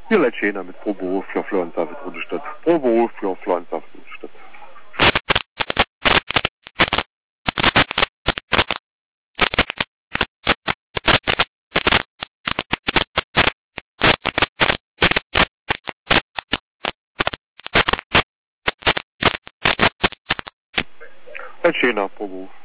Wir leid schöner mit pro Beruf für Pflanzensaft Rundestadt. Pro Beruf für Pflanzensaft Rundestadt. Ein schöner pro Beruf.